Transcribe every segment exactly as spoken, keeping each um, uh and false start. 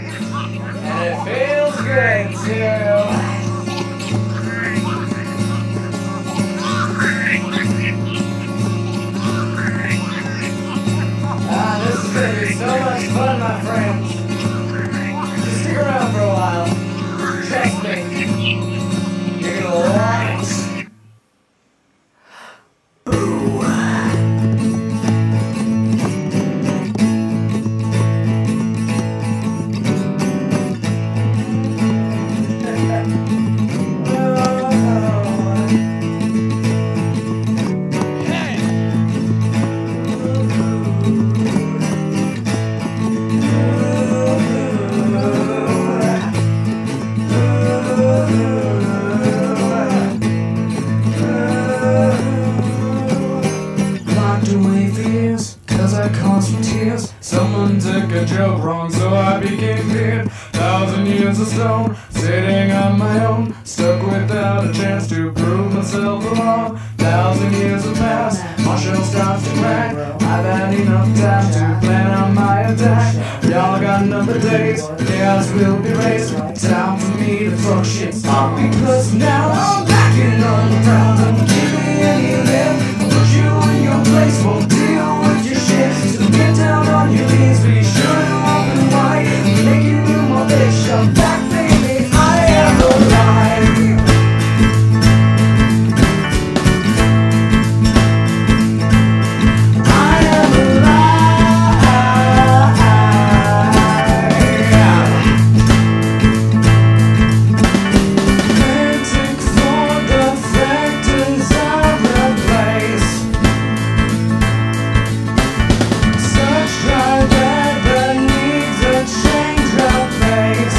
And it feels great too. Ah, this is gonna be so much fun, my friends. Just stick around for a while. Trust me. You're gonna love it. Someone took a joke wrong, so I became feared. Thousand years of stone, sitting on my own, stuck without a chance to prove myself wrong. Thousand years have passed, my shell starts to crack. I've had enough time to plan on my attack. Y'all got another days, chaos will be raised. Time for me to fuck shit up, because now I'm backing on the ground. Don't give me any lip, I'll put you in your place, won't deal with your shit. So get down on your knees, be sure to open wide, making you my bitch. I'm back, baby, I am alive. I am alive. Frantic for the factors I replace. Such drive that needs a change of pace.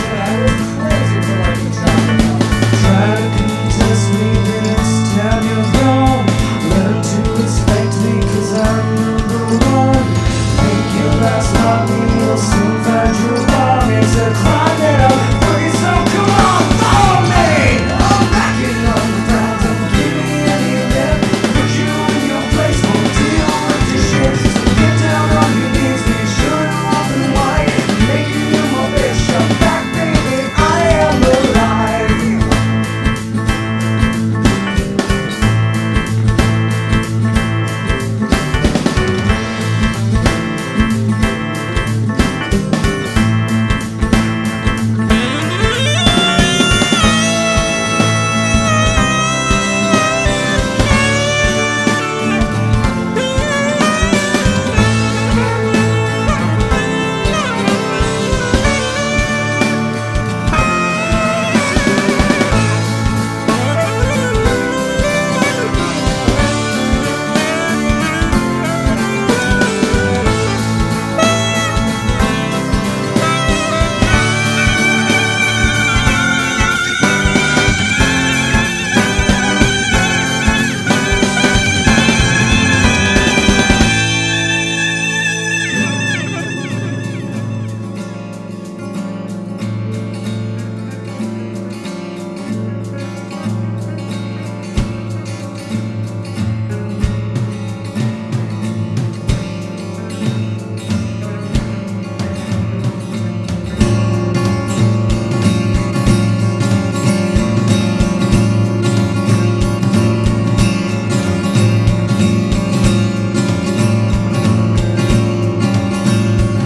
Try to contest me the next time you're gone. Learn to respect me, cause I'm number one. Think you last long, you'll soon find you're wrong. It's a crime that I'm free, so come on, follow me. I'm backing on the ground, don't give me any lip. Put you in your place, won't deal with your shit. So get down on your knees, be sure to open wide, making you my bitch. I'm back, baby, I am alive.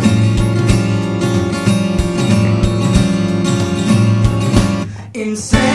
Insane.